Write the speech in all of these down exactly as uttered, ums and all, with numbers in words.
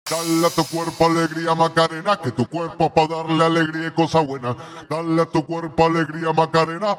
Dale a tu cuerpo alegría Macarena, que tu cuerpo pa' darle alegría y cosa buena. Dale a tu cuerpo alegría Macarena.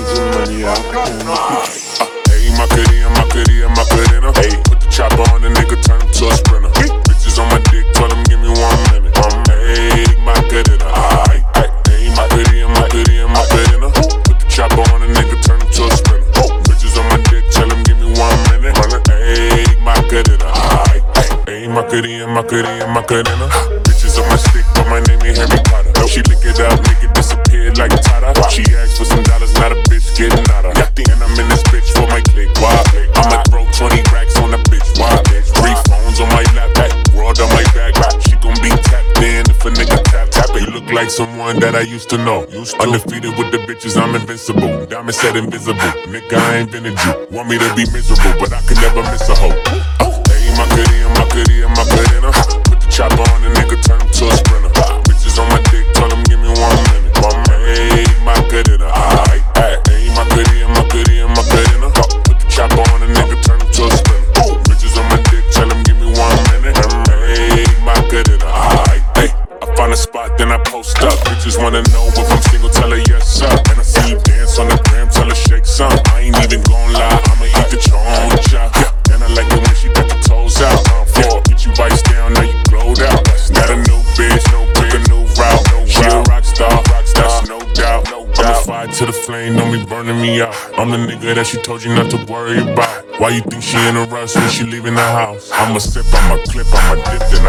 Hey, Macarena, Macarena, Macarena. Hey, put the chopper on the nigga, turn him to a sprinter. Bitches on my dick, tell him give me one minute. Hey, Macarena, aight, aight. Hey, Macarena, Macarena, Macarena. Put the chopper on the nigga, turn him to a sprinter. Bitches on my dick, tell him give me one minute. Hey, Macarena, aight, aight. Hey, Macarena, Macarena, Macarena. Bitches on my stick, but my name ain't Harry Potter. She lick it up, make it disappear like Tata. She asked for some dollars, not a bitch getting out of. And I'm in this bitch for my click. Why? I'ma throw twenty racks on the bitch. Why? Three phones on my lap, world on my back. She gon' be tapped in if a nigga tap tap it. You look like someone that I used to know. Used to. Undefeated with the bitches, I'm invincible. Diamond said invisible. Nigga, I ain't invented you. Want me to be miserable, but I can never miss a hoe. Hey, Macarena, Macarena, Macarena. Put the chopper on the nigga, turn him to a sprinter. Bitches on my dick, tell him give me one minute. Hey, Macarena, aight, aight. Hey, Macarena, Macarena, Macarena. Put the chopper on the nigga, turn him to a sprinter. Bitches on my dick, tell him give me one minute. Hey, Macarena, aight, aight. I find a spot, then I post up. Bitches wanna know if I'm single, tell her yes, sir. And I see you dance on the gram, tell her shake some. I ain't even gon' lie, I'ma eat the choncha. Yeah. And I like it when she got the toes out. Yeah, get you vice down, now you glowed out. Got a new bitch, no pick a new route. She a rock star, that's no doubt. I'ma fire to the flame, don't be burning me out. I'm the nigga that she told you not to worry about. Why you think she in a rush when she leaving the house? I'ma sip, I'ma clip, I'ma dip the